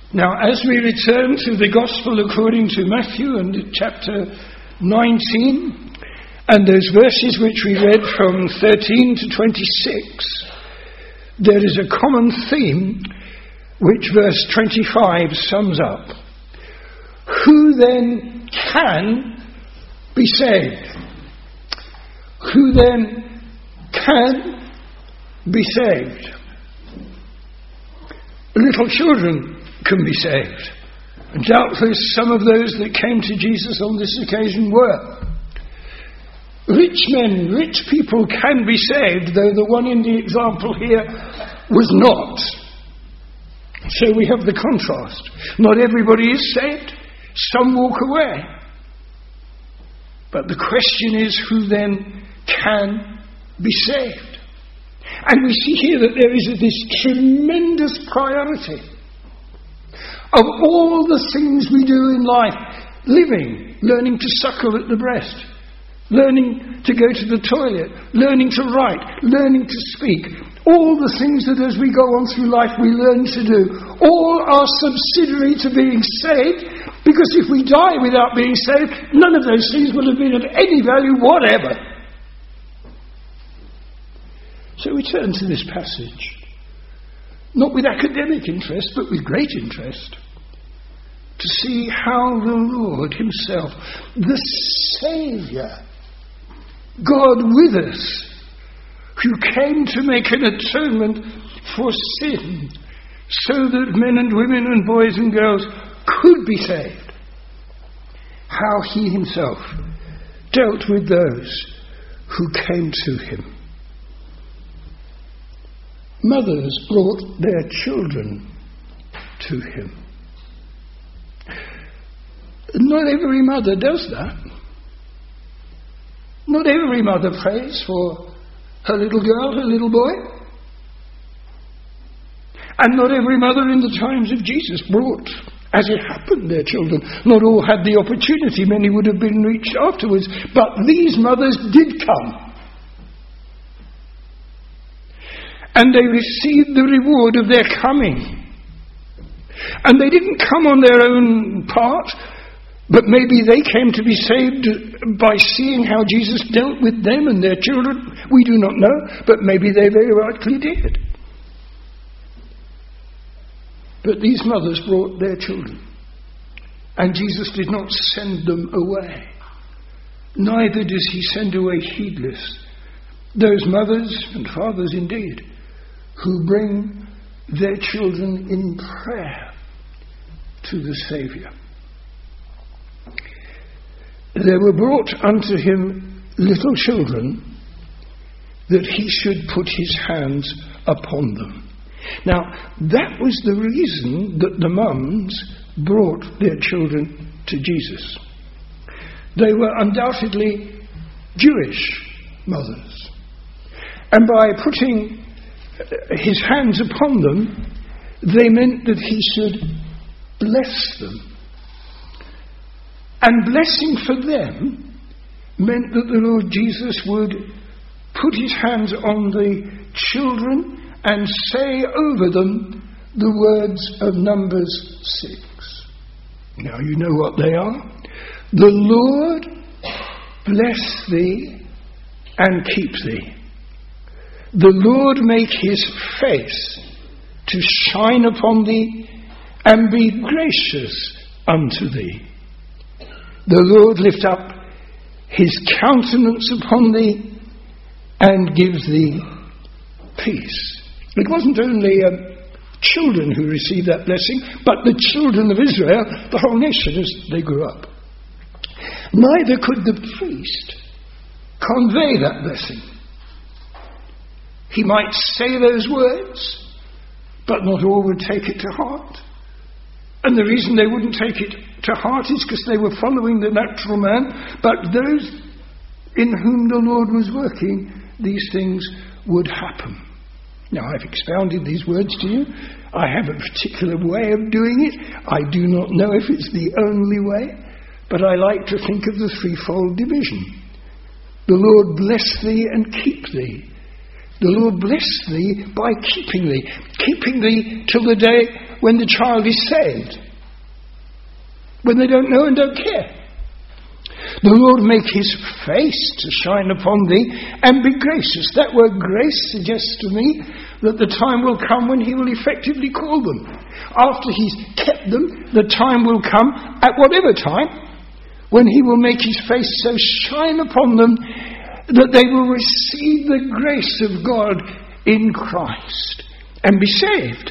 Now, as we return to the Gospel according to Matthew and chapter 19, and those verses which we read from 13 to 26, there is a common theme which verse 25 sums up. Who then can be saved? Who then can be saved? Little children can be saved. And doubtless some of those that came to Jesus on this occasion were. Rich men, rich people can be saved, though the one in the example here was not. So we have the contrast. Not everybody is saved. Some walk away. But the question is, who then can be saved? And we see here that there is this tremendous priority of all the things we do in life. Living, learning to suckle at the breast, learning to go to the toilet, learning to write, learning to speak. All the things that as we go on through life we learn to do, all are subsidiary to being saved, because if we die without being saved, none of those things will have been of any value whatever. So we turn to this passage, not with academic interest, but with great interest, to see how the Lord himself, the Saviour, God with us, who came to make an atonement for sin, so that men and women and boys and girls could be saved, how he himself dealt with those who came to him. Mothers brought their children to him. Not every mother does that. Not every mother prays for her little girl, her little boy. And not every mother in the times of Jesus brought, as it happened, their children. Not all had the opportunity. Many would have been reached afterwards. But these mothers did come. And they received the reward of their coming. And they didn't come on their own part, but maybe they came to be saved by seeing how Jesus dealt with them and their children. We do not know, but maybe they very likely did. But these mothers brought their children, and Jesus did not send them away. Neither does he send away heedless those mothers and fathers indeed who bring their children in prayer to the Saviour. There were brought unto him little children, that he should put his hands upon them. Now, that was the reason that the mums brought their children to Jesus. They were undoubtedly Jewish mothers. And by putting his hands upon them, they meant that he should bless them. And blessing for them meant that the Lord Jesus would put his hands on the children and say over them the words of Numbers 6. Now you know what they are. The Lord bless thee and keep thee. The Lord make his face to shine upon thee and be gracious unto thee. The Lord lift up his countenance upon thee and give thee peace. It wasn't only children who received that blessing, but the children of Israel, the whole nation as they grew up. Neither could the priest convey that blessing. He might say those words, but not all would take it to heart. And the reason they wouldn't take it to heart is because they were following the natural man, but those in whom the Lord was working, these things would happen. Now, I've expounded these words to you. I have a particular way of doing it. I do not know if it's the only way, but I like to think of the threefold division. The Lord bless thee and keep thee. The Lord bless thee by keeping thee till the day when the child is saved, when they don't know and don't care. The Lord make his face to shine upon thee and be gracious. That word grace suggests to me that the time will come when he will effectively call them. After he's kept them, the time will come, at whatever time, when he will make his face so shine upon them that they will receive the grace of God in Christ and be saved.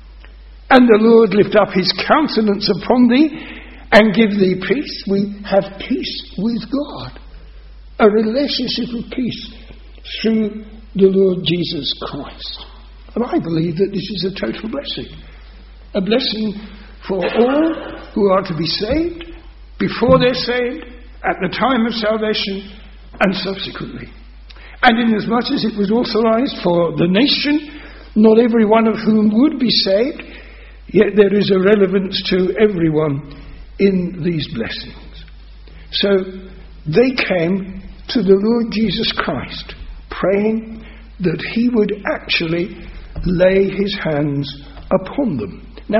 And the Lord lift up his countenance upon thee and give thee peace. We have peace with God, a relationship of peace through the Lord Jesus Christ. And I believe that this is a total blessing. A blessing for all who are to be saved, before they're saved, at the time of salvation, and subsequently. And inasmuch as it was authorized for the nation, not every one of whom would be saved, yet there is a relevance to everyone in these blessings. So they came to the Lord Jesus Christ, praying that he would actually lay his hands upon them. Now,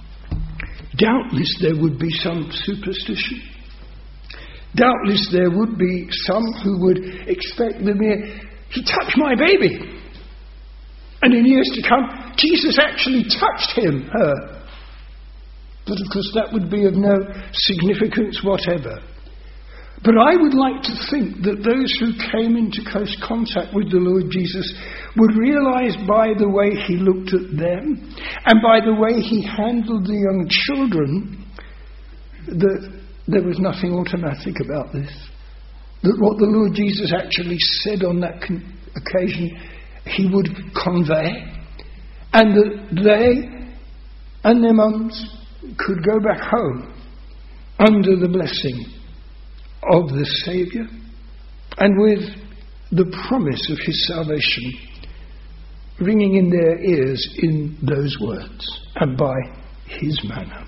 doubtless there would be some superstition. Doubtless there would be some who would expect the mere, he touched my baby. And in years to come, Jesus actually touched him, her. But of course that would be of no significance whatever. But I would like to think that those who came into close contact with the Lord Jesus would realize by the way he looked at them and by the way he handled the young children that there was nothing automatic about this. That what the Lord Jesus actually said on that occasion he would convey, and that they and their mums could go back home under the blessing of the Saviour and with the promise of his salvation ringing in their ears in those words and by his manner.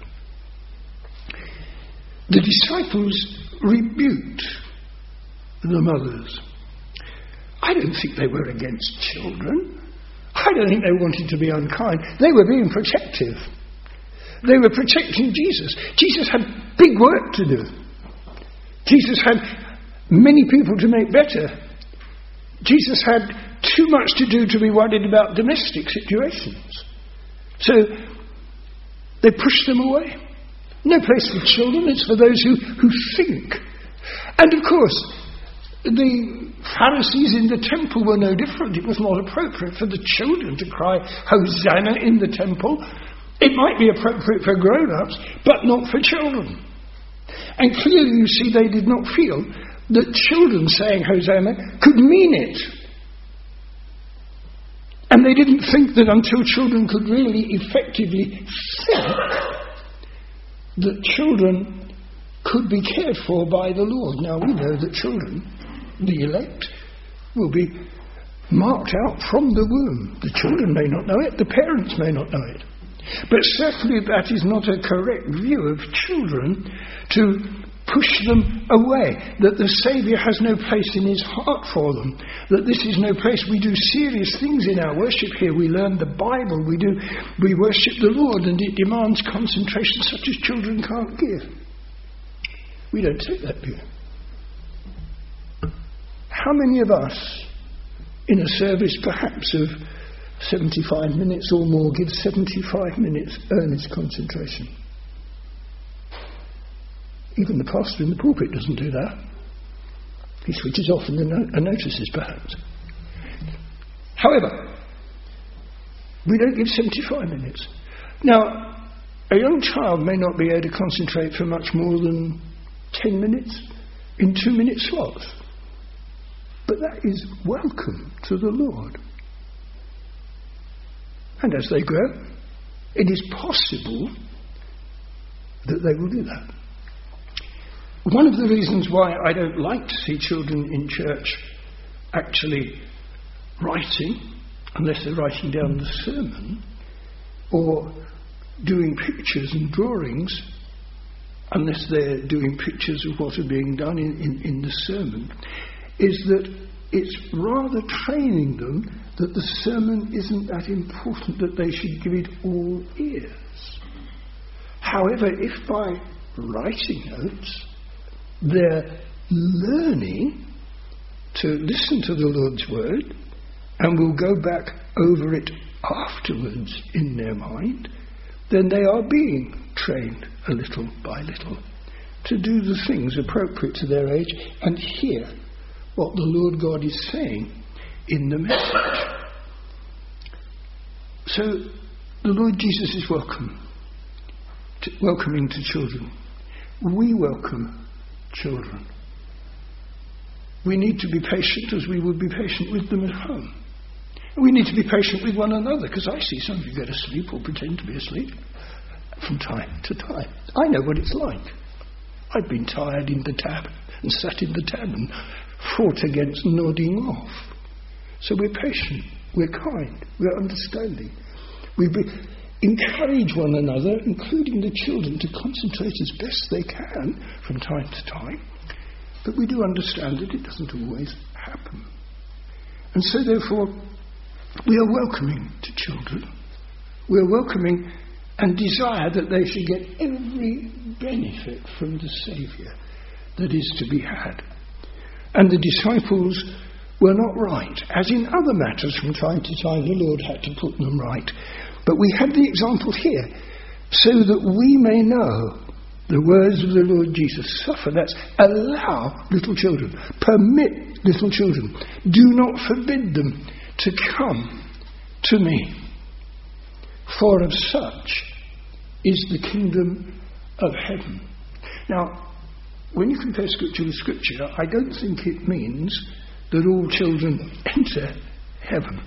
The disciples rebuked the mothers. I don't think they were against children. I don't think they wanted to be unkind. They were being protective. They were protecting Jesus. Jesus had big work to do. Jesus had many people to make better. Jesus had too much to do to be worried about domestic situations. So they pushed them away. No place for children, it's for those who think. And of course, the Pharisees in the temple were no different. It was not appropriate for the children to cry, Hosanna in the temple. It might be appropriate for grown-ups, but not for children. And clearly, you see, they did not feel that children saying Hosanna could mean it. And they didn't think that until children could really effectively think, that children could be cared for by the Lord. Now, we know that children, the elect, will be marked out from the womb. The children may not know it, the parents may not know it. But certainly that is not a correct view of children to push them away, that the Saviour has no place in his heart for them, that this is no place. We do serious things in our worship here. We learn the Bible, we worship the Lord, and it demands concentration such as children can't give. We don't take that view. How many of us in a service perhaps of 75 minutes or more give 75 minutes earnest concentration? Even the pastor in the pulpit doesn't do that. He switches off and notices perhaps. However, we don't give 75 minutes. Now, a young child may not be able to concentrate for much more than 10 minutes in 2-minute slots. But that is welcome to the Lord. And as they grow, it is possible that they will do that. One of the reasons why I don't like to see children in church actually writing, unless they're writing down the sermon, or doing pictures and drawings, unless they're doing pictures of what are being done in the sermon, is that it's rather training them that the sermon isn't that important, that they should give it all ears. However, if by writing notes they're learning to listen to the Lord's word and will go back over it afterwards in their mind, then they are being trained a little by little to do the things appropriate to their age and hear what the Lord God is saying in the message. So the Lord Jesus is welcoming to children. We welcome children. We need to be patient as we would be patient with them at home. We need to be patient with one another, because I see some of you go to sleep or pretend to be asleep from time to time. I know what it's like. I've been tired in the tab and sat in the tab and fought against nodding off. So we're patient, we're kind, we're understanding. We encourage one another, including the children, to concentrate as best they can from time to time. But we do understand that it doesn't always happen. And so therefore, we are welcoming to children. We are welcoming and desire that they should get every benefit from the Saviour that is to be had. And the disciples were not right. As in other matters, from time to time the Lord had to put them right. But we have the example here, so that we may know the words of the Lord Jesus. Suffer, that's allow little children. Permit little children. Do not forbid them to come to me. For of such is the kingdom of heaven. Now, when you compare Scripture with Scripture, I don't think it means that all children enter heaven.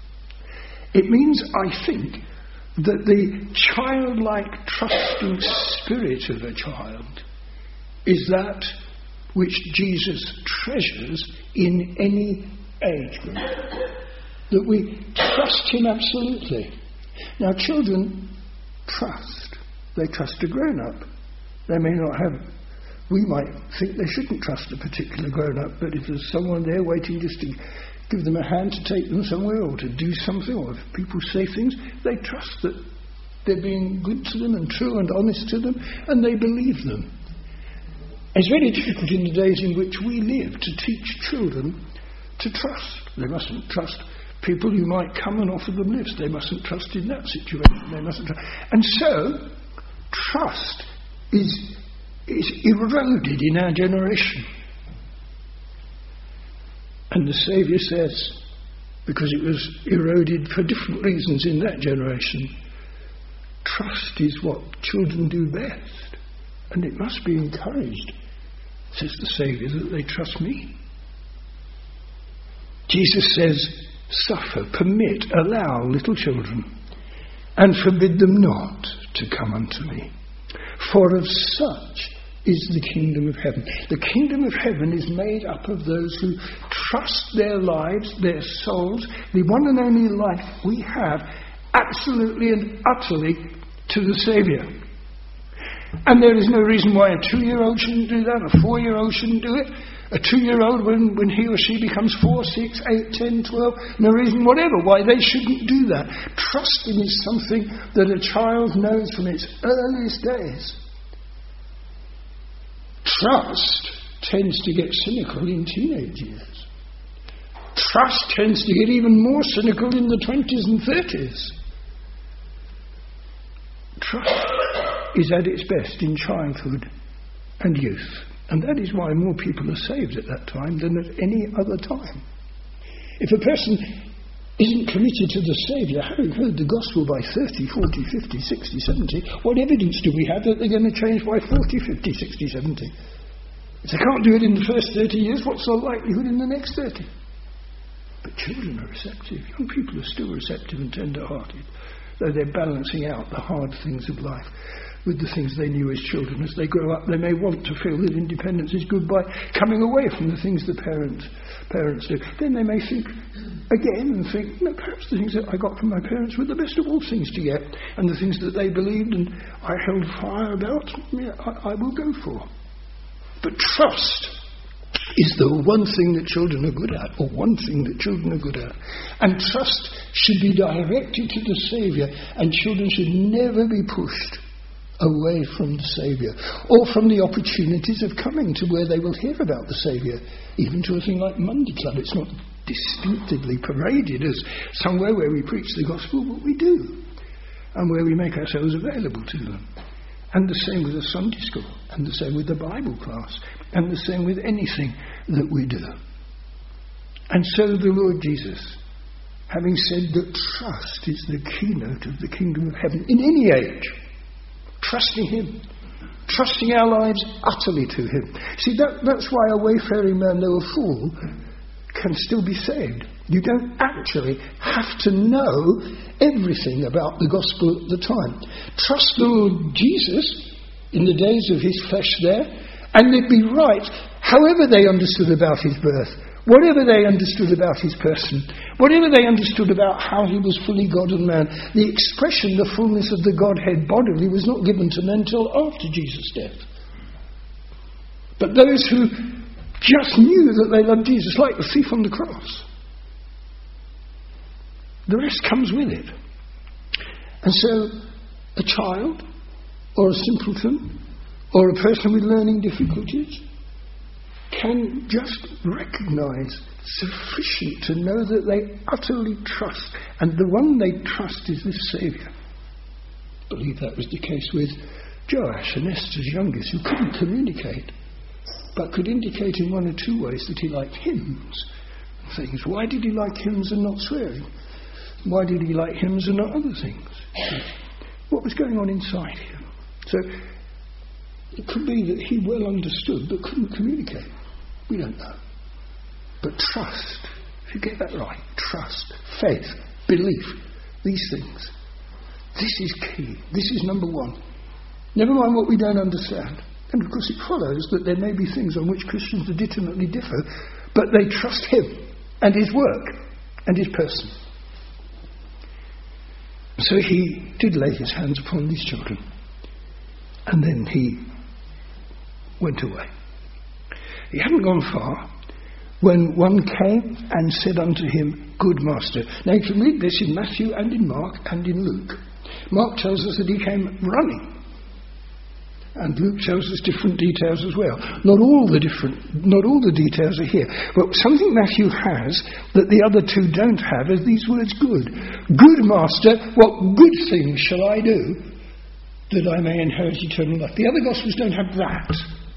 It means, I think, that the childlike, trusting spirit of a child is that which Jesus treasures in any age group. That we trust him absolutely. Now, children trust. They trust a grown-up. They may not have... We might think they shouldn't trust a particular grown-up, but if there's someone there waiting just to give them a hand to take them somewhere or to do something, or if people say things, they trust that they're being good to them and true and honest to them, and they believe them. It's very difficult in the days in which we live to teach children to trust. They mustn't trust people who might come and offer them lifts. They mustn't trust in that situation. They mustn't trust. And so, trust is eroded in our generation. And the Saviour says, because it was eroded for different reasons in that generation, trust is what children do best. And it must be encouraged, says the Saviour, that they trust me. Jesus says, suffer, permit, allow little children, and forbid them not to come unto me. For of such is the kingdom of heaven. The kingdom of heaven is made up of those who trust their lives, their souls, the one and only life we have, absolutely and utterly to the Saviour. And there is no reason why a 2-year-old shouldn't do that, a 4-year-old shouldn't do it, a 2-year-old when he or she becomes 4, 6, 8, 10, 12, no reason whatever why they shouldn't do that. Trusting is something that a child knows from its earliest days. Trust tends to get cynical in teenage years. Trust tends to get even more cynical in the 20s and 30s. Trust is at its best in childhood and youth. And that is why more people are saved at that time than at any other time. If a person isn't committed to the Saviour, having heard the gospel by 30, 40, 50, 60, 70, what evidence do we have that they're going to change by 40, 50, 60, 70? If they can't do it in the first 30 years, what's the likelihood in the next 30? But children are receptive. Young people are still receptive and tender-hearted, though they're balancing out the hard things of life with the things they knew as children. As they grow up, they may want to feel that independence is good by coming away from the things the parents do. Then they may think again and think, no, perhaps the things that I got from my parents were the best of all things to get, and the things that they believed and I held fire about, I will go for. But trust is the one thing that children are good at, or one thing that children are good at. And trust should be directed to the Saviour, and children should never be pushed away from the Saviour, or from the opportunities of coming to where they will hear about the Saviour, even to a thing like Monday Club. It's not distinctively paraded as somewhere where we preach the gospel, but we do, and where we make ourselves available to them. And the same with the Sunday school, and the same with the Bible class, and the same with anything that we do. And so the Lord Jesus, having said that trust is the keynote of the kingdom of heaven in any age, trusting Him, trusting our lives utterly to Him. See, that's why a wayfaring man, though a fool, can still be saved. You don't actually have to know everything about the gospel at the time. Trust the Lord Jesus in the days of His flesh there, and they'd be right, however they understood about His birth, whatever they understood about His person, whatever they understood about how He was fully God and man. The expression, the fullness of the Godhead bodily, was not given to men till after Jesus' death. But those who just knew that they loved Jesus, like the thief on the cross, the rest comes with it. And so a child, or a simpleton, or a person with learning difficulties can just recognise sufficient to know that they utterly trust, and the one they trust is this Saviour. I believe that was the case with Joash and Esther's youngest, who couldn't communicate, but could indicate in one or two ways that he liked hymns and things. Why did he like hymns and not swearing? Why did he like hymns and not other things? What was going on inside him? So it could be that he well understood but couldn't communicate. We don't know. But trust, if you get that right, trust, faith, belief, these things. This is key. This is number one. Never mind what we don't understand. And of course it follows that there may be things on which Christians legitimately differ, but they trust Him and His work and His person. So he did lay his hands upon these children, and then he went away. He hadn't gone far when one came and said unto him, Good Master. Now you can read this in Matthew and in Mark and in Luke. Mark tells us that he came running, and Luke tells us different details as well. Not all the details are here, but something Matthew has that the other two don't have is these words, good. Good Master, what good things shall I do that I may inherit eternal life? The other Gospels don't have that.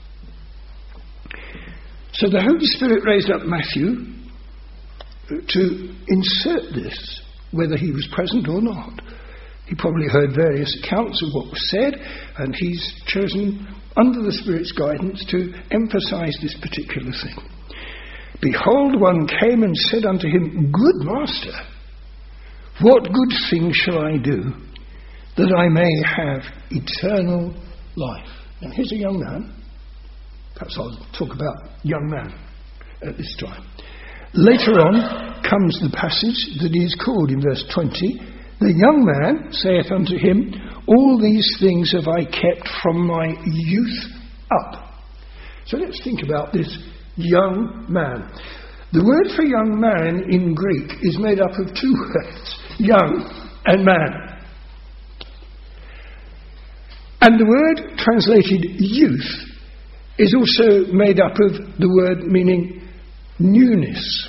So the Holy Spirit raised up Matthew to insert this, whether he was present or not. He probably heard various accounts of what was said, and he's chosen, under the Spirit's guidance, to emphasize this particular thing. Behold, one came and said unto him, Good Master, what good thing shall I do that I may have eternal life? Now here's a young man. Perhaps I'll talk about young man at this time. Later on comes the passage that is called in verse 20, The young man saith unto him, All these things have I kept from my youth up. So let's think about this young man. The word for young man in Greek is made up of two words, young and man. And the word translated youth is also made up of the word meaning newness.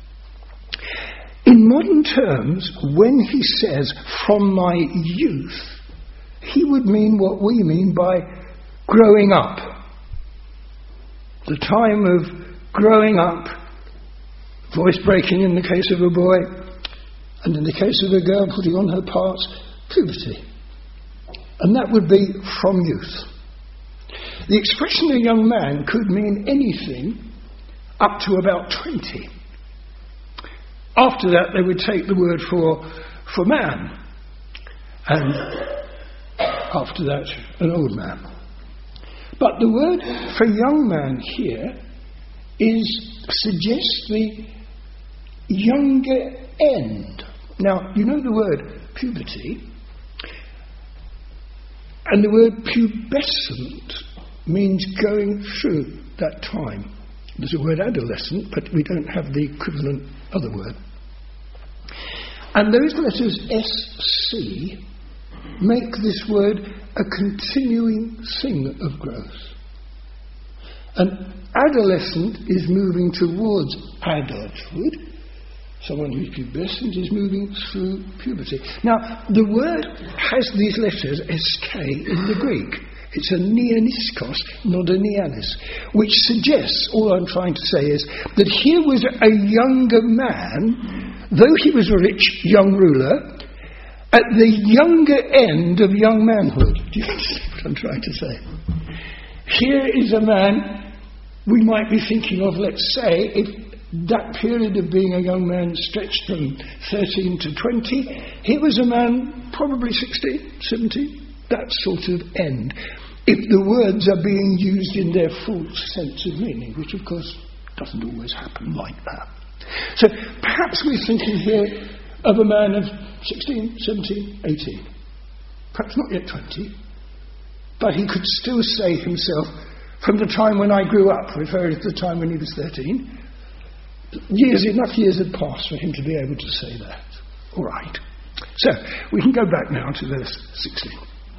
In modern terms, when he says, from my youth, he would mean what we mean by growing up. The time of growing up, voice breaking in the case of a boy, and in the case of a girl putting on her parts, puberty. And that would be from youth. The expression a young man could mean anything up to about 20. After that, they would take the word for man, and after that, an old man. But the word for young man here suggests the younger end. Now, you know the word puberty, and the word pubescent means going through that time. There's a word adolescent, but we don't have the equivalent other word. And those letters SC make this word a continuing thing of growth. An adolescent is moving towards adulthood. Someone who's pubescent is moving through puberty. Now, the word has these letters, SK, in the Greek. It's a neoniskos, not a neanis, which suggests, all I'm trying to say is, that here was a younger man, though he was a rich young ruler, at the younger end of young manhood. Do you understand what I'm trying to say? Here is a man we might be thinking of, let's say, if that period of being a young man stretched from 13 to 20, he was a man probably 16, 17, that sort of end, if the words are being used in their full sense of meaning, which of course doesn't always happen like that. So perhaps we're thinking here of a man of 16, 17, 18, perhaps not yet 20, but he could still say himself, from the time when I grew up, referring to the time when he was 13, enough years had passed for him to be able to say that. All right. So, we can go back now to verse 16.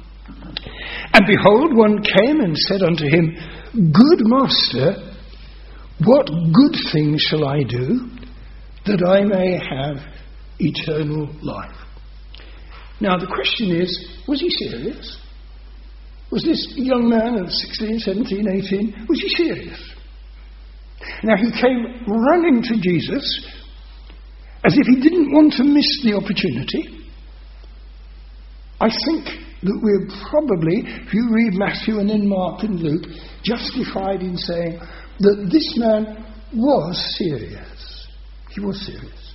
And behold, one came and said unto him, Good master, what good thing shall I do, that I may have eternal life? Now, the question is, was he serious? Was this young man of 16, 17, 18, was he serious? Now, he came running to Jesus as if he didn't want to miss the opportunity. I think that we're probably, if you read Matthew and then Mark and Luke, justified in saying that this man was serious. He was serious.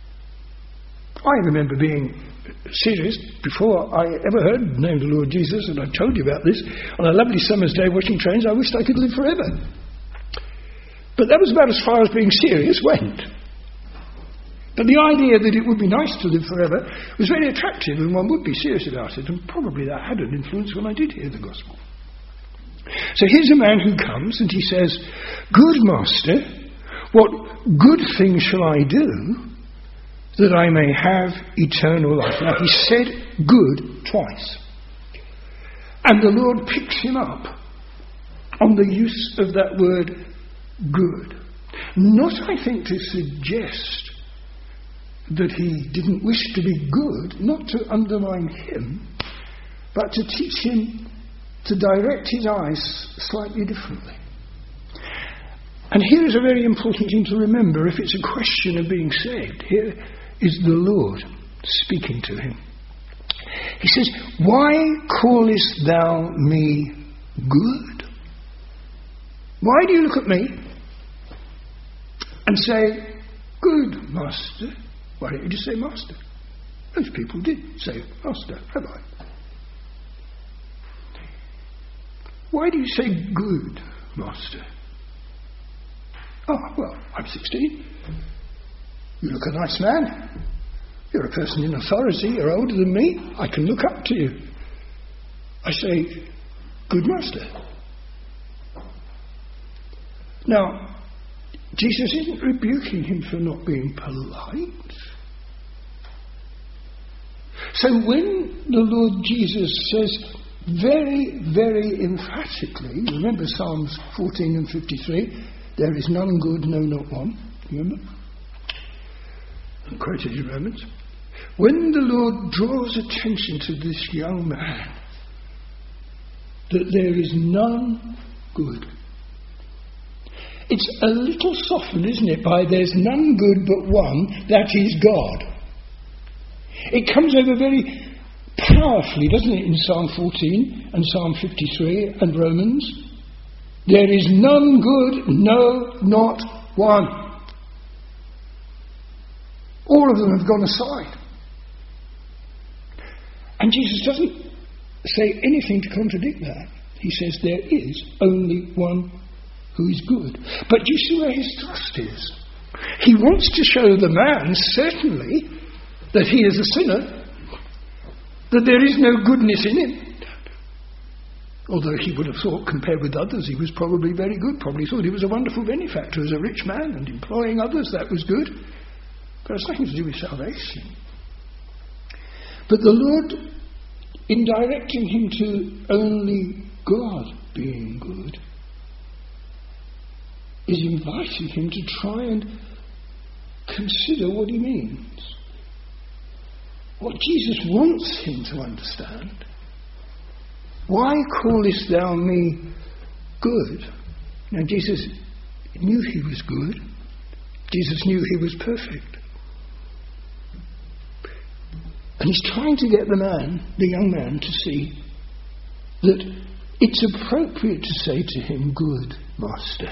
I remember being serious before I ever heard the name of the Lord Jesus, and I've told you about this. On a lovely summer's day watching trains, I wished I could live forever. But that was about as far as being serious went. But the idea that it would be nice to live forever was very attractive, and one would be serious about it, and probably that had an influence when I did hear the gospel. So here's a man who comes and he says, Good master, what good thing shall I do that I may have eternal life? Now he said good twice. And the Lord picks him up on the use of that word good. Not, I think, to suggest that he didn't wish to be good, not to undermine him, but to teach him to direct his eyes slightly differently. And here is a very important thing to remember if it's a question of being saved. Here is the Lord speaking to him. He says, Why callest thou me good? Why do you look at me and say, Good master? Why don't you just say master? Most people did say master, Rabbi. Why do you say good master? Oh, well, I'm 16. You look a nice man. You're a person in authority. You're older than me. I can look up to you. I say, good master. Now, Jesus isn't rebuking him for not being polite. So when the Lord Jesus says very, very emphatically, remember Psalms 14 and 53, there is none good, no, not one. Remember? And quoted in Romans. When the Lord draws attention to this young man, that there is none good. It's a little softened, isn't it, by there's none good but one, that is God. It comes over very powerfully, doesn't it, in Psalm 14 and Psalm 53 and Romans? There is none good, no, not one. All of them have gone aside. And Jesus doesn't say anything to contradict that. He says there is only one who is good. But you see where his thrust is. He wants to show the man, certainly, that he is a sinner, that there is no goodness in him. Although he would have thought, compared with others, he was probably very good. Probably thought he was a wonderful benefactor as a rich man and employing others, that was good. But it's nothing to do with salvation. But the Lord in directing him to only God being good, is inviting him to try and consider what he means. What Jesus wants him to understand. Why callest thou me good? Now Jesus knew he was good. Jesus knew he was perfect. And he's trying to get the young man, to see that it's appropriate to say to him, good master.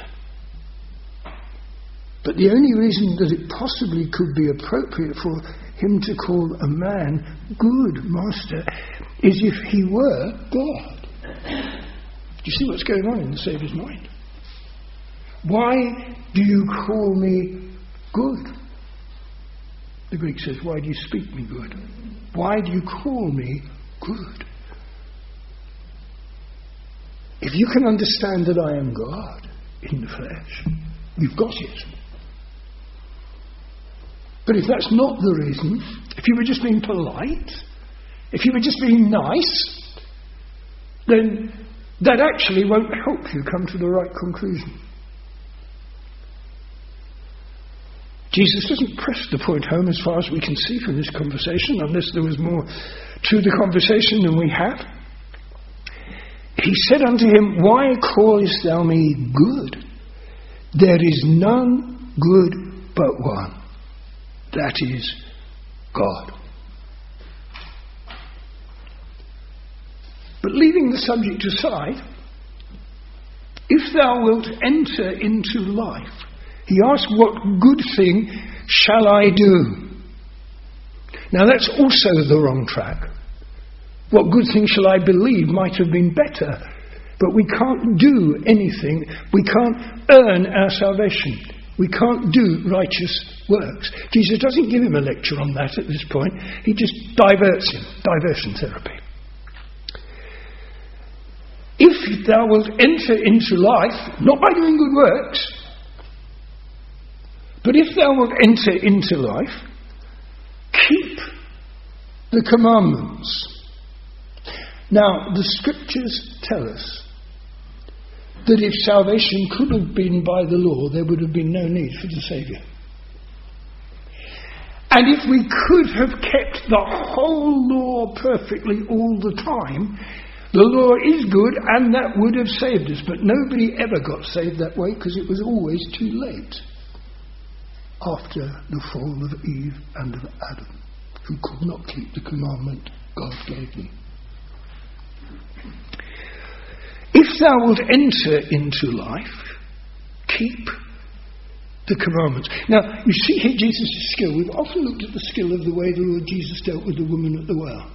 But the only reason that it possibly could be appropriate for him to call a man good master is if he were God. Do you see what's going on in the Saviour's mind? Why do you call me good? The Greek says, why do you speak me good? Why do you call me good? If you can understand that I am God in the flesh, you've got it. But if that's not the reason, if you were just being polite, if you were just being nice, then that actually won't help you come to the right conclusion. Jesus doesn't press the point home as far as we can see from this conversation, unless there was more to the conversation than we have. He said unto him, why callest thou me good? There is none good but one, that is God. But leaving the subject aside, if thou wilt enter into life, he asks, what good thing shall I do? Now that's also the wrong track. What good thing shall I believe might have been better. But we can't do anything. We can't earn our salvation. We can't do righteous works. Jesus doesn't give him a lecture on that at this point. He just diverts him. Diversion therapy. If thou wilt enter into life, not by doing good works, but if thou wilt enter into life, keep the commandments. Now, the scriptures tell us that if salvation could have been by the law, there would have been no need for the Saviour. And if we could have kept the whole law perfectly all the time, the law is good and that would have saved us. But nobody ever got saved that way because it was always too late after the fall of Eve and of Adam, who could not keep the commandment God gave them. If thou wilt enter into life, keep the commandments. Now, you see here Jesus' skill. We've often looked at the skill of the way the Lord Jesus dealt with the woman at the well.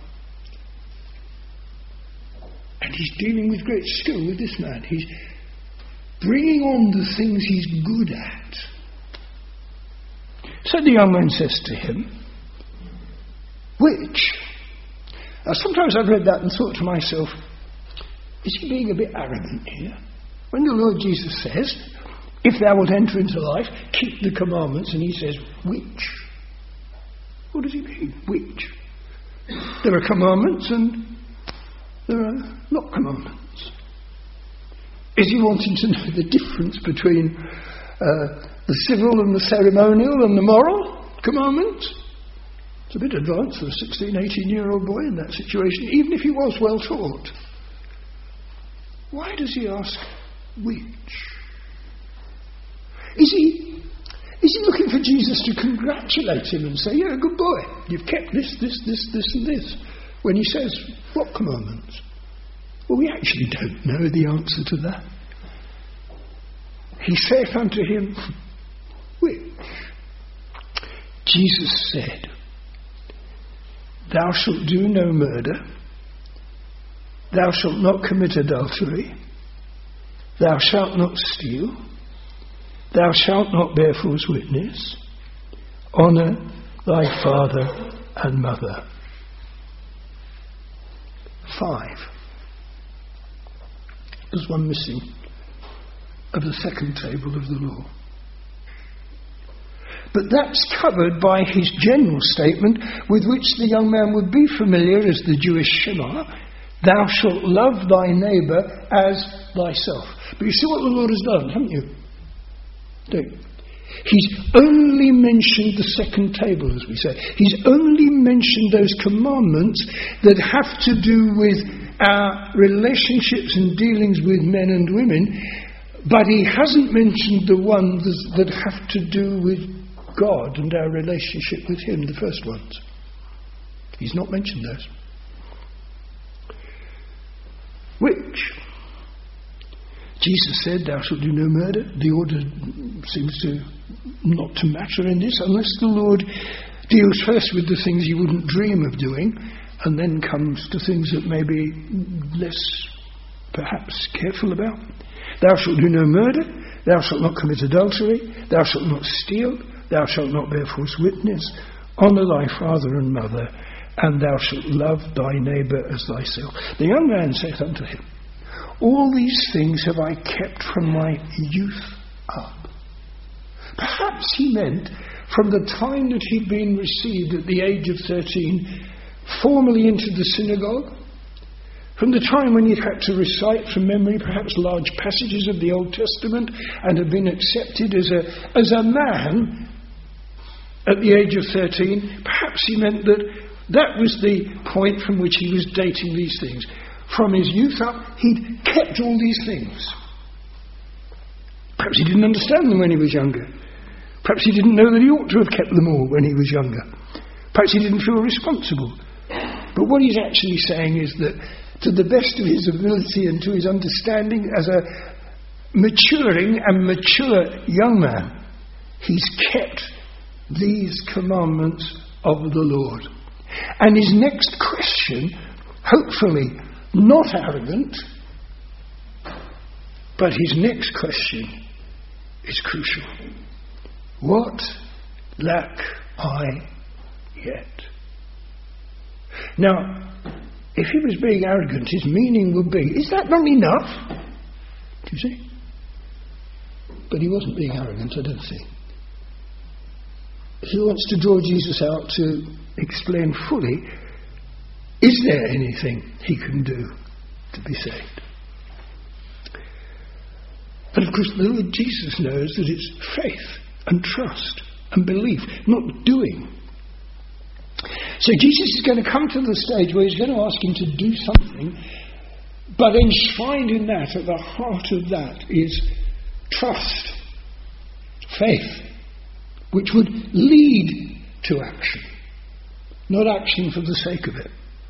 And he's dealing with great skill with this man. He's bringing on the things he's good at. So the young man says to him, which? Now sometimes I've read that and thought to myself, is he being a bit arrogant here? When the Lord Jesus says, if thou wilt enter into life, keep the commandments, and he says, which? What does he mean, which? There are commandments and there are not commandments. Is he wanting to know the difference between the civil and the ceremonial and the moral commandments? It's a bit advanced for a 16, 18-year-old boy in that situation, even if he was well taught. Why does he ask which? Is he looking for Jesus to congratulate him and say, yeah, good boy, you've kept this and this, when he says, what commandments? Well, we actually don't know the answer to that. He saith unto him, which? Jesus said, thou shalt do no murder, thou shalt not commit adultery, thou shalt not steal, thou shalt not bear false witness, honour thy father and mother. 5. There's one missing of the second table of the law. But that's covered by his general statement, with which the young man would be familiar as the Jewish Shema: thou shalt love thy neighbour as thyself. But you see what the Lord has done, haven't you? He's only mentioned the second table, as we say. He's only mentioned those commandments that have to do with our relationships and dealings with men and women, but he hasn't mentioned the ones that have to do with God and our relationship with him, the first ones. He's not mentioned those. Which Jesus said, thou shalt do no murder. The order seems to not to matter in this, unless the Lord deals first with the things you wouldn't dream of doing, and then comes to things that may be less, perhaps, careful about. Thou shalt do no murder. Thou shalt not commit adultery. Thou shalt not steal. Thou shalt not bear false witness. Honour thy father and mother, and thou shalt love thy neighbour as thyself. The young man saith unto him, all these things have I kept from my youth up. Perhaps he meant from the time that he'd been received at the age of 13 formally into the synagogue, from the time when he'd had to recite from memory perhaps large passages of the Old Testament and had been accepted as a man at the age of 13. Perhaps he meant that was the point from which he was dating these things. From his youth up, he'd kept all these things. Perhaps he didn't understand them when he was younger. Perhaps he didn't know that he ought to have kept them all when he was younger. Perhaps he didn't feel responsible. But what he's actually saying is that, to the best of his ability and to his understanding as a maturing and mature young man, he's kept these commandments of the Lord. And his next question, hopefully not arrogant, but his next question is crucial. What lack I yet? Now, if he was being arrogant, his meaning would be, is that not enough? Do you see? But he wasn't being arrogant, I don't think. He wants to draw Jesus out to explain fully, is there anything he can do to be saved? But of course the Lord Jesus knows that it's faith and trust and belief, not doing. So Jesus is going to come to the stage where he's going to ask him to do something, but enshrined in that, at the heart of that, is trust, faith, which would lead to action, not action for the sake of it.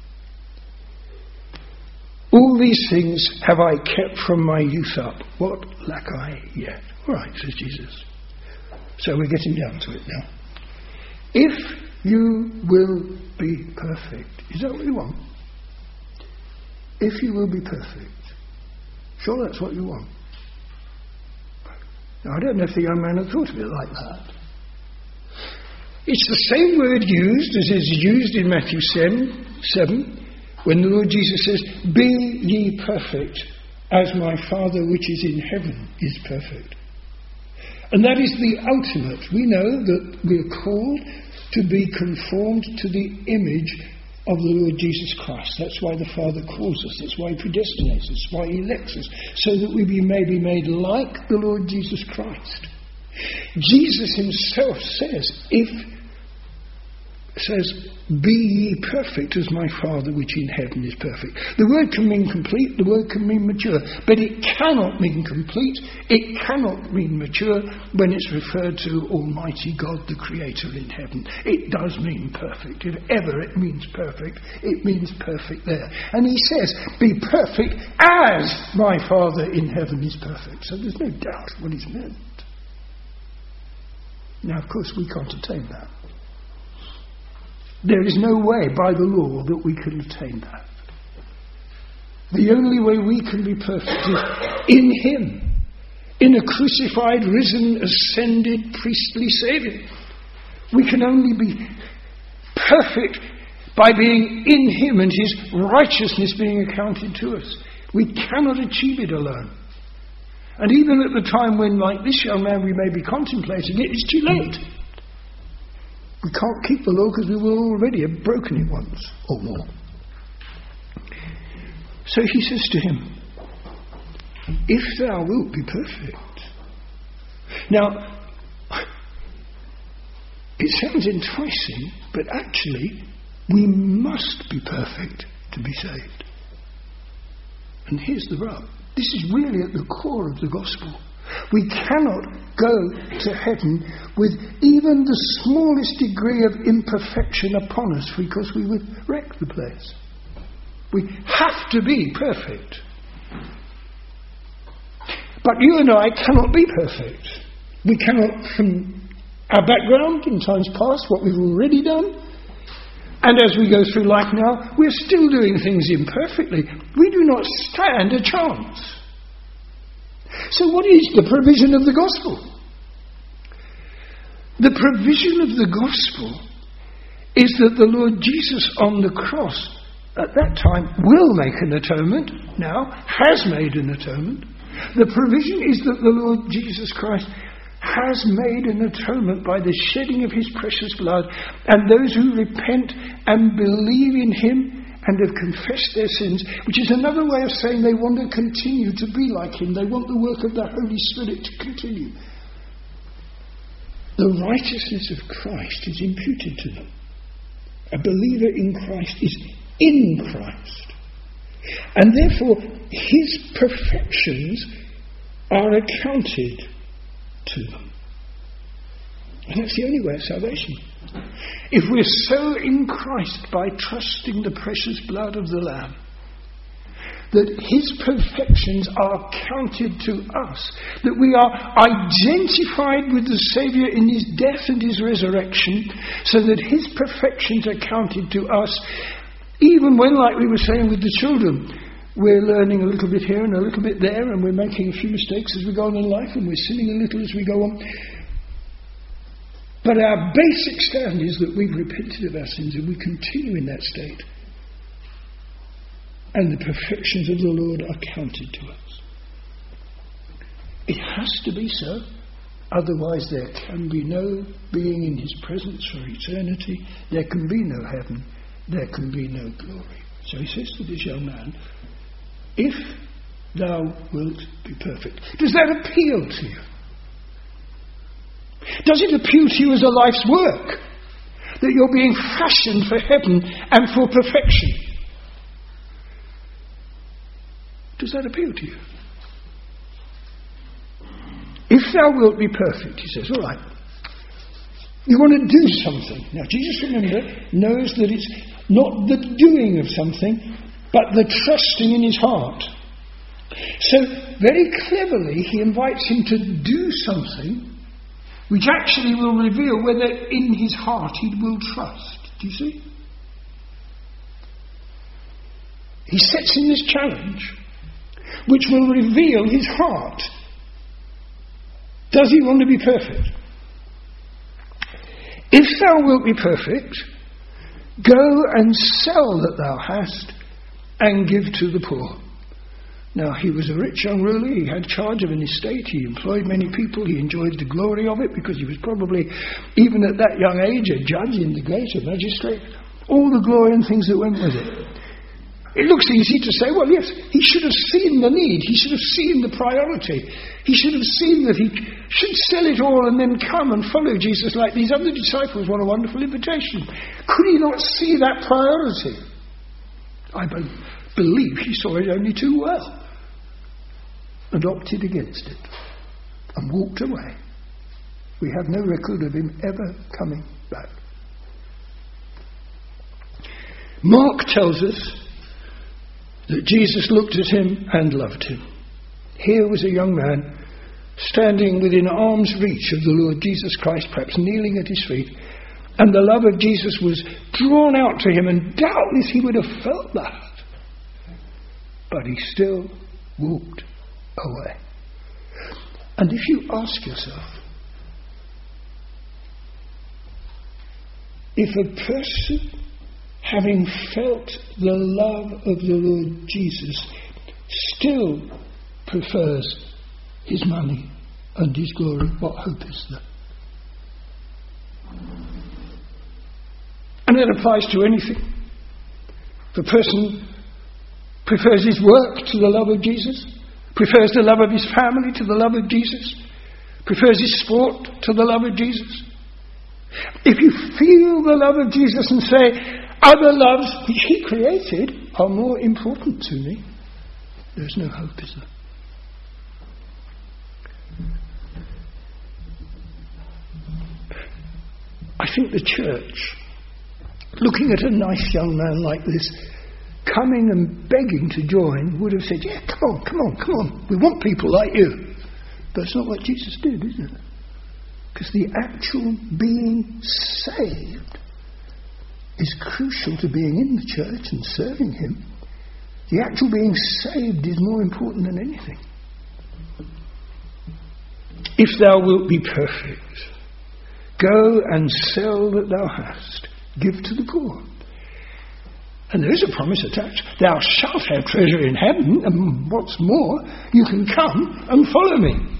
All these things have I kept from my youth up. What lack I yet? All right, says Jesus. So we're getting down to it now. If you will be perfect. Is that what you want? If you will be perfect. Sure, that's what you want. Now, I don't know if the young man had thought of it like that. It's the same word used as is used in Matthew 7, when the Lord Jesus says, be ye perfect, as my Father which is in heaven is perfect. And that is the ultimate. We know that we are called to be conformed to the image of the Lord Jesus Christ. That's why the Father calls us. That's why He predestinates us. That's why He elects us. So that we may be made like the Lord Jesus Christ. Jesus Himself says, be ye perfect as my Father which in heaven is perfect. The word can mean complete, the word can mean mature, but it cannot mean complete, it cannot mean mature when it's referred to Almighty God, the Creator in heaven. It does mean perfect. If ever it means perfect, it means perfect there. And He says, be perfect as my Father in heaven is perfect. So there's no doubt what He's meant. Now, of course, we can't attain that. There is no way by the law that we can attain that. The only way we can be perfect is in Him, in a crucified, risen, ascended, priestly Saviour. We can only be perfect by being in Him and His righteousness being accounted to us. We cannot achieve it alone. And even at the time when, like this young man, we may be contemplating it, it's too late. We can't keep the law because we will already have broken it once or more. So he says to him, if thou wilt be perfect. Now, it sounds enticing, but actually, we must be perfect to be saved. And here's the rub. This is really at the core of the gospel. We cannot go to heaven with even the smallest degree of imperfection upon us, because we would wreck the place. We have to be perfect. But you and I cannot be perfect. We cannot, from our background in times past, what we've already done, and as we go through life now, we're still doing things imperfectly. We do not stand a chance. So what is the provision of the gospel? The provision of the gospel is that the Lord Jesus on the cross at that time will make an atonement, now has made an atonement. The provision is that the Lord Jesus Christ has made an atonement by the shedding of his precious blood, and those who repent and believe in him and have confessed their sins, which is another way of saying they want to continue to be like him. They want the work of the Holy Spirit to continue. The righteousness of Christ is imputed to them. A believer in Christ is in Christ. And therefore, his perfections are accounted to them. And that's the only way of salvation. If we're so in Christ by trusting the precious blood of the Lamb, that his perfections are counted to us, that we are identified with the Saviour in his death and his resurrection, so that his perfections are counted to us, even when, like we were saying with the children, we're learning a little bit here and a little bit there, and we're making a few mistakes as we go on in life, and we're sinning a little as we go on. But our basic stand is that we've repented of our sins and we continue in that state. And the perfections of the Lord are counted to us. It has to be so. Otherwise there can be no being in his presence for eternity. There can be no heaven. There can be no glory. So he says to this young man, if thou wilt be perfect. Does that appeal to you? Does it appeal to you as a life's work? That you're being fashioned for heaven and for perfection? Does that appeal to you? If thou wilt be perfect, he says, all right. You want to do something. Now, Jesus, remember, knows that it's not the doing of something, but the trusting in his heart. So, very cleverly, he invites him to do something which actually will reveal whether in his heart he will trust. Do you see? He sets him this challenge, which will reveal his heart. Does he want to be perfect? If thou wilt be perfect, go and sell that thou hast, and give to the poor. Now, he was a rich young ruler. He had charge of an estate. He employed many people. He enjoyed the glory of it because he was probably, even at that young age, a judge in the gate, a magistrate. All the glory and things that went with it. It looks easy to say, well, yes, he should have seen the need. He should have seen the priority. He should have seen that he should sell it all and then come and follow Jesus like these other disciples. What a wonderful invitation. Could he not see that priority? I believe he saw it only too well and opted against it and walked away. We have no record of him ever coming back. Mark tells us that Jesus looked at him and loved him. Here was a young man standing within arm's reach of the Lord Jesus Christ, perhaps kneeling at his feet, and the love of Jesus was drawn out to him, and doubtless he would have felt that. But he still walked away. And if you ask yourself, if a person, having felt the love of the Lord Jesus, still prefers his money and his glory, what hope is there? And that applies to anything. If a person prefers his work to the love of Jesus, prefers the love of his family to the love of Jesus, prefers his sport to the love of Jesus. If you feel the love of Jesus and say, other loves which he created are more important to me, there's no hope, is there? I think the church, looking at a nice young man like this, coming and begging to join, would have said, yeah, come on, we want people like you. But it's not what Jesus did, is it? Because the actual being saved is crucial to being in the church and serving him. The actual being saved is more important than anything. If thou wilt be perfect, go and sell that thou hast, give to the poor. And there is a promise attached. Thou shalt have treasure in heaven, and what's more, you can come and follow me.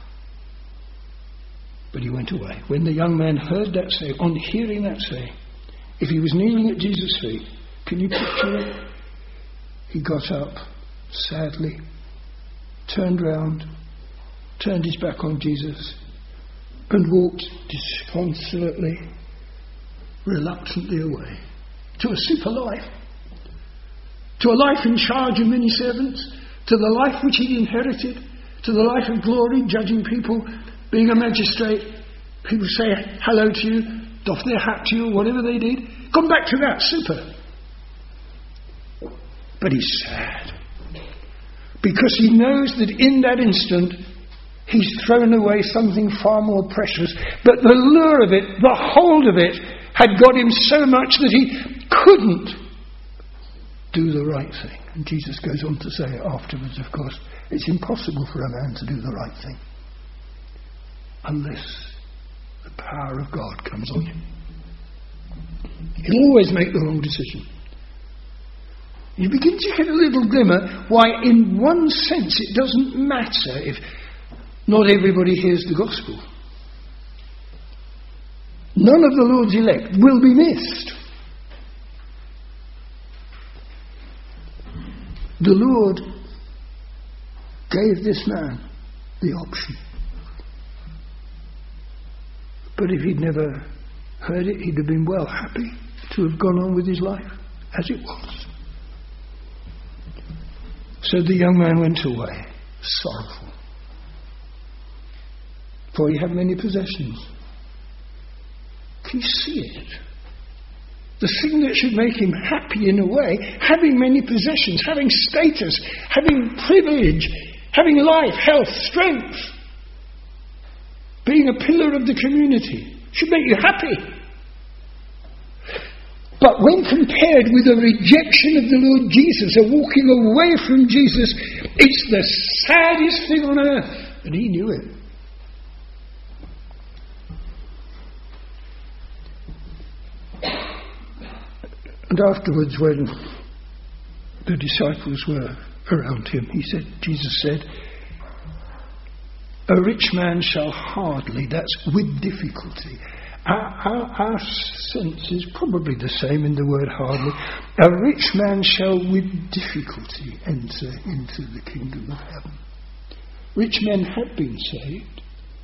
But he went away. When the young man heard that saying, on hearing that saying, if he was kneeling at Jesus' feet, can you picture it? He got up, sadly, turned round, turned his back on Jesus, and walked disconsolately, reluctantly away to a super life, to a life in charge of many servants, to the life which he'd inherited, to the life of glory, judging people, being a magistrate. People say hello to you, doff their hat to you, whatever they did. Gone back to that, super. But he's sad, because he knows that in that instant he's thrown away something far more precious. But the lure of it, the hold of it, had got him so much that he couldn't do the right thing. And Jesus goes on to say afterwards, of course, it's impossible for a man to do the right thing unless the power of God comes on him. He'll always make the wrong decision. You begin to get a little glimmer why in one sense it doesn't matter if not everybody hears the gospel. None of the Lord's elect will be missed. The Lord gave this man the option. But if he'd never heard it, he'd have been well happy to have gone on with his life as it was. So the young man went away, sorrowful. For he had many possessions. Can you see it? The thing that should make him happy in a way, having many possessions, having status, having privilege, having life, health, strength, being a pillar of the community, should make you happy. But when compared with the rejection of the Lord Jesus, a walking away from Jesus, it's the saddest thing on earth. And he knew it. And afterwards, when the disciples were around him, Jesus said, a rich man shall hardly, that's with difficulty. Our sense is probably the same in the word hardly. A rich man shall with difficulty enter into the kingdom of heaven. Rich men have been saved.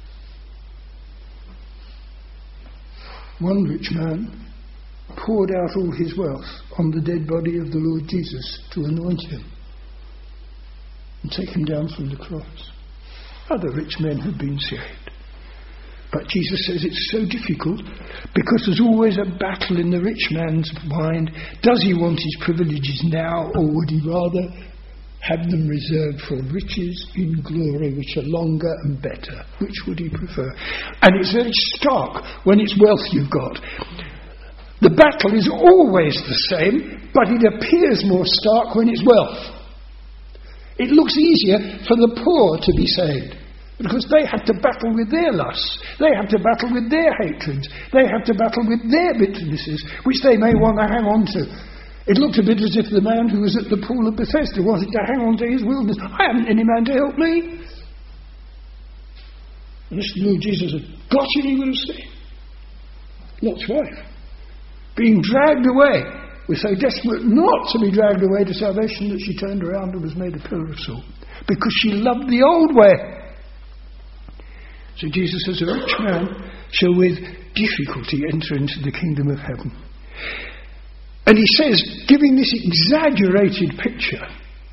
One rich man poured out all his wealth on the dead body of the Lord Jesus to anoint him and take him down from the cross. Other rich men have been saved. But Jesus says it's so difficult because there's always a battle in the rich man's mind. Does he want his privileges now, or would he rather have them reserved for riches in glory which are longer and better? Which would he prefer? And it's very stark when it's wealth you've got. The battle is always the same, but it appears more stark when it's wealth. It looks easier for the poor to be saved, because they have to battle with their lusts, they have to battle with their hatreds, they have to battle with their bitternesses, which they may want to hang on to. It looked a bit as if the man who was at the pool of Bethesda wanted to hang on to his wilderness. I haven't any man to help me. And this Lord Jesus had got it, he would have said. Lot's wife. being dragged away, was so desperate not to be dragged away to salvation that she turned around and was made a pillar of salt, because she loved the old way. So Jesus says, a rich man shall with difficulty enter into the kingdom of heaven. And he says, giving this exaggerated picture,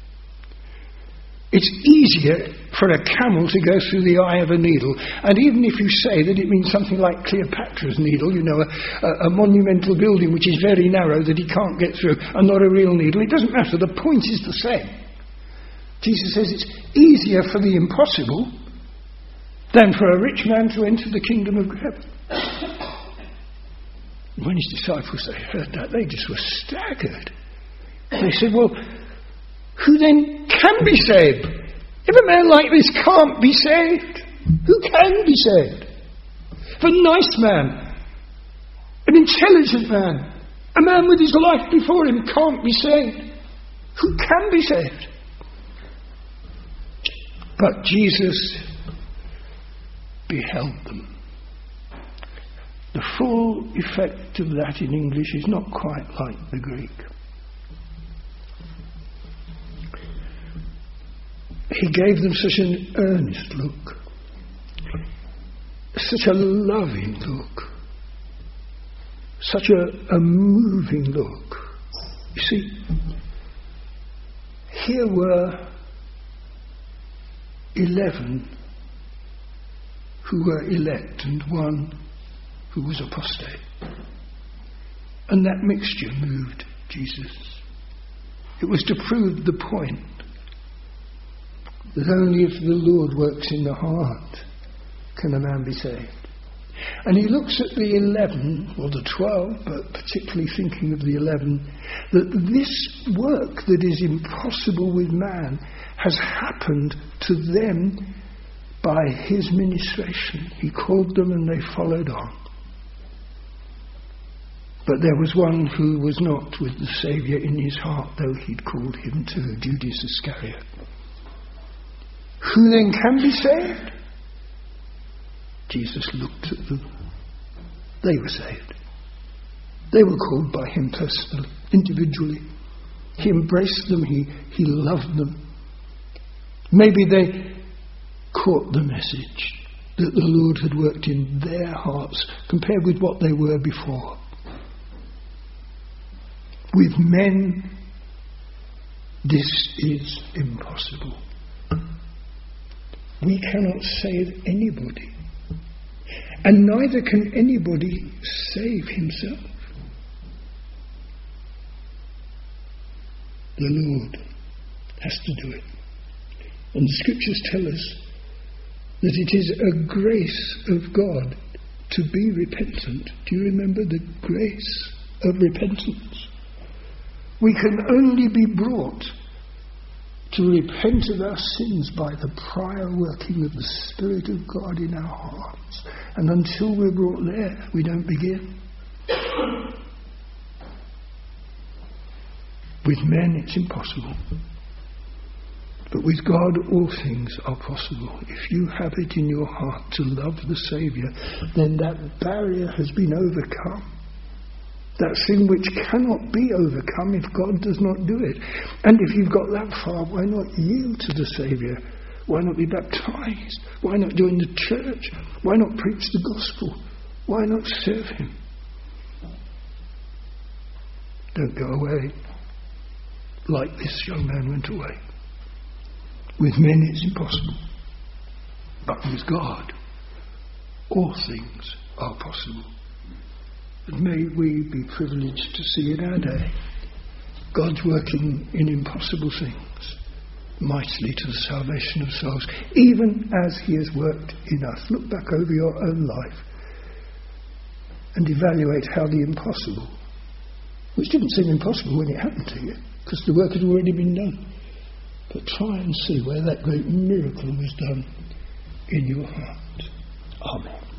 it's easier for a camel to go through the eye of a needle. And even if you say that it means something like Cleopatra's Needle, a monumental building which is very narrow that he can't get through, and not a real needle, it doesn't matter. The point is the same. Jesus says it's easier for the impossible than for a rich man to enter the kingdom of heaven. When his disciples, they heard that, they just were staggered. They said, well, who then can be saved? If a man like this can't be saved, who can be saved? If a nice man, an intelligent man, a man with his life before him can't be saved, who can be saved? But Jesus beheld them. The full effect of that in English is not quite like the Greek. He gave them such an earnest look, such a loving look, such a moving look. You see, here were 11 who were elect and one who was apostate. And that mixture moved Jesus. It was to prove the point that only if the Lord works in the heart can a man be saved. And he looks at the 11, or the 12, but particularly thinking of the 11, that this work that is impossible with man has happened to them by his ministration. He called them and they followed on. But there was one who was not with the Saviour in his heart, though he'd called him to, Judas Iscariot. Who then can be saved? Jesus looked at them. They were saved. They were called by him personally, individually. He embraced them. He loved them. Maybe they caught the message that the Lord had worked in their hearts compared with what they were before. With men, this is impossible. We cannot save anybody. And neither can anybody save himself. The Lord has to do it. And the scriptures tell us that it is a grace of God to be repentant. Do you remember the grace of repentance? We can only be brought to repent of our sins by the prior working of the Spirit of God in our hearts. And until we're brought there, we don't begin. With men, it's impossible. But with God, all things are possible. If you have it in your heart to love the Saviour, then that barrier has been overcome. That thing which cannot be overcome if God does not do it. And if you've got that far, why not yield to the Saviour? Why not be baptized? Why not join the church? Why not preach the gospel? Why not serve him? Don't go away like this young man went away. With men it's impossible. But with God, all things are possible. And may we be privileged to see in our day God's working in impossible things mightily to the salvation of souls, even as he has worked in us. Look back over your own life and evaluate how the impossible, which didn't seem impossible when it happened to you, because the work had already been done, but try and see where that great miracle was done in your heart. Amen.